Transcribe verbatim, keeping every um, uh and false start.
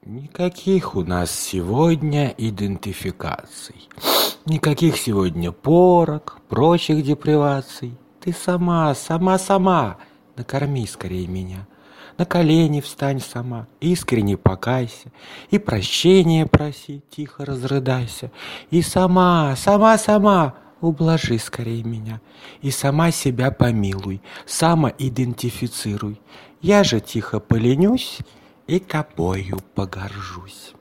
Никаких у нас сегодня идентификаций, никаких сегодня порок, прочих деприваций. Ты сама, сама, сама, накорми скорее меня. На колени встань сама, искренне покайся, и прощения проси, тихо разрыдайся. И сама, сама, сама, ублажи скорее меня, и сама себя помилуй, самоидентифицируй. Я же тихо поленюсь и тобою погоржусь.